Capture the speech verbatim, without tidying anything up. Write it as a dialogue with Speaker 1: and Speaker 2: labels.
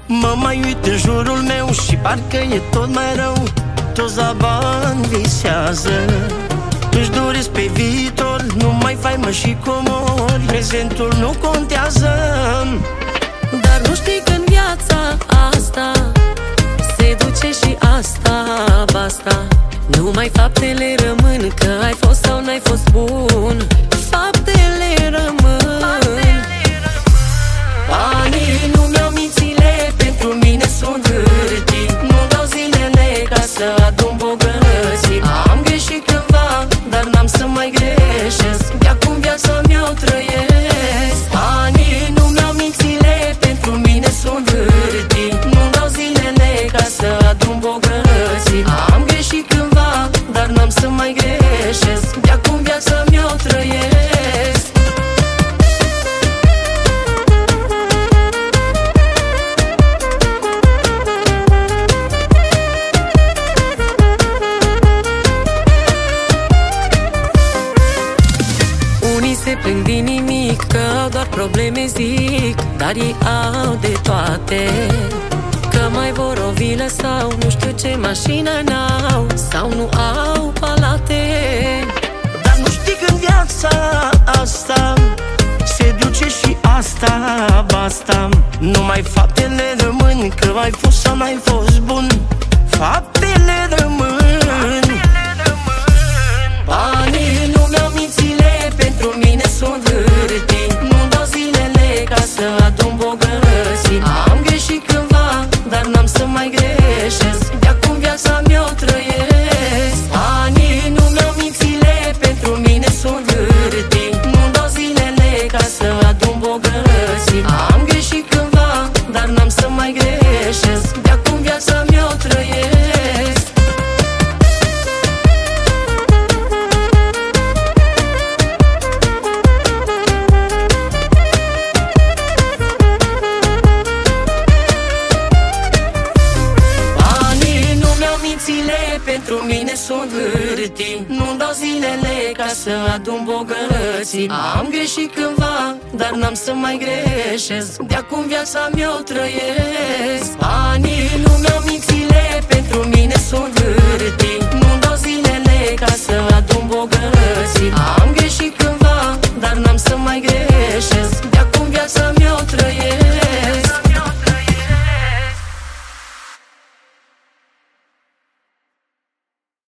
Speaker 1: Mă mai uit în jurul meu și parcă e tot mai rău. Toți la bani visează, își doresc pe viitor, nu mai faimă și comori. Prezentul nu contează.
Speaker 2: Dar nu știi că în viața asta se duce și asta, basta. Numai faptele rămân, că ai fost sau n-ai fost bun. Faptele rămân. Banii nu mi-au mințile, pentru mine sunt hârtii. Nu dau zilele ca să adun bogății. Am greșit cândva, dar n-am să mai greșesc. De acum viața mea o trăiesc. Banii nu mi-au mințile, pentru mine sunt hârtii. Nu dau zilele ca să adun bogății. Am greșit cândva, dar n-am să mai greșesc. De acum viața mea o trăiesc. Se plâng din nimic, că au doar probleme, zic, dar ei au de toate. Că mai vor o vilă sau nu știu ce mașină n-au, sau nu au palate.
Speaker 1: Dar nu știi că în viața asta se duce și asta, basta. Numai faptele rămân, că ai fost sau n-ai fost bun. Faptele rămân. Banii nu mi-au mințile, pentru mine sunt hârtii. Nu dau zilele ca să adun bogății. Am greșit cândva, dar n-am să mai greșesc. De acum viața mea o trăiesc. Banii nu mi-au mințile, pentru mine sunt hârtii. Nu dau zilele ca să adun bogății. Am greșit cândva, dar n-am să mai greșesc. De acum viața mea o trăiesc. Pentru mine sunt hârtii. Nu dau zilele ca să adun bogății. Am greșit cândva, dar n-am să mai greșesc. De acum viața mea o trăiesc.